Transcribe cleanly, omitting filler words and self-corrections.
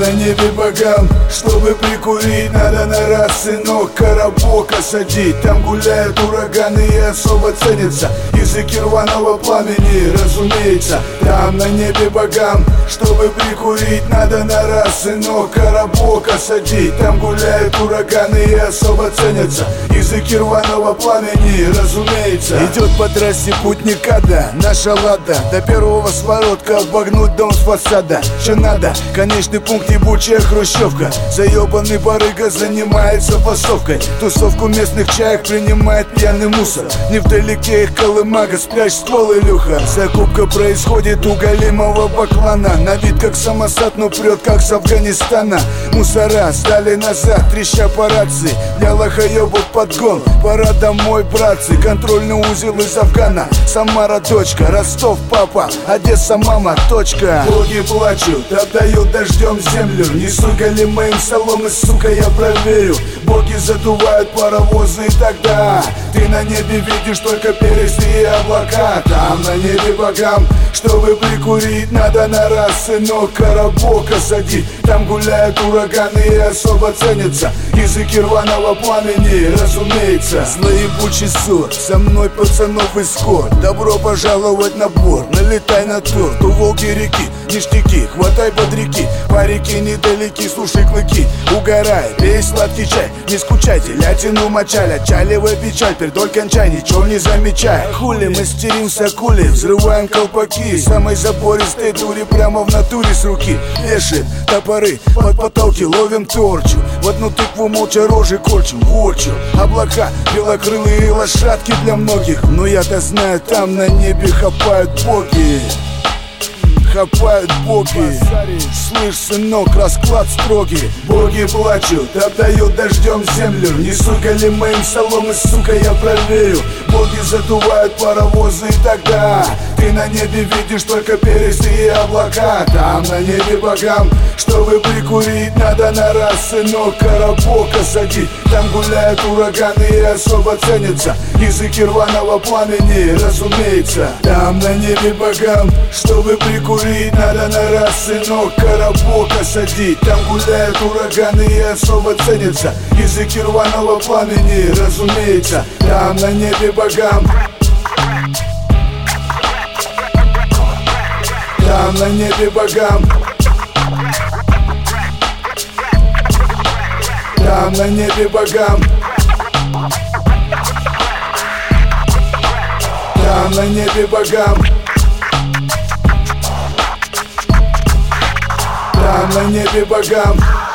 на небе богам, чтобы прикурить, надо на раз, сынок, коробока садить. Там гуляют ураганы и особо ценятся языки рваного пламени, разумеется. Там на небе богам, чтобы прикурить, надо на раз, сынок, коробока садить. Там гуляют ураганы и особо ценятся языки рваного пламени, разумеется. Идет по трассе путника, да, наша лада, до первого своротка обогнуть дом с фасада. Че надо? Конечный пункт ебучая хрущевка. Заебанный барыга занимается фасовкой. Тусовку местных чаек принимает пьяный мусор. Невдалеке их колымага, спрячь ствол, Илюха. Закупка происходит у голимого баклана. На вид как самосад, но прет как с Афганистана. Мусора сдали назад, треща по рации. Для лохоебов подгон, пора домой, братцы. Контрольный узел из Афгана. Самара дочка, Ростов папа, Одесса мама, точка. Боги плачут, отдают дождем землю. Несу голимым соломы, сука, я проверю. Боги задувают паровозы, и тогда ты на небе видишь только пересты и облака. Там на небе богам, чтобы прикурить, надо на раз, сынок, коробока садить. Там гуляют ураганы и особо ценятся языки рваного пламени, разумеется. Злоебучий ссор, со мной пацанов эскорт. Добро пожаловать на борт, налетай на торт. У Волги реки, ништяки, хватай бодряки. Парики недалеки, слушай клыки, угорай, пей сладкий чай. Не скучайте, лятину мочаль, отчаливай печаль, пердоль кончай, ничего не замечай. Хули, мастеримся кули, взрываем колпаки. Самой запористой дури прямо в натуре с руки. Вешаем топоры под потолки, ловим торчу. В одну тыкву молча рожи корчим, ворчу. Облака, белокрылые лошадки для многих. Но я-то знаю, там на небе хапают боги. Хапают боги. Слышь, сынок, расклад строгий. Боги плачут, отдают дождем землю. Несу голимым соломы, сука, я проверю. Боги задувают паровозы, и тогда ты на небе видишь только пересты и облака. Там на небе богам, чтобы прикурить, надо на раз, сынок, коробока садить. Там гуляют ураганы и особо ценятся языки рваного пламени, разумеется. Там на небе богам, чтобы прикурить, надо на раз, сынок, коробока садить. Там гуляют ураганы и особо ценятся языки рваного пламени, разумеется. Там на небе богам, там на небе богам, там на небе богам, там на небе богам, там на небе богам.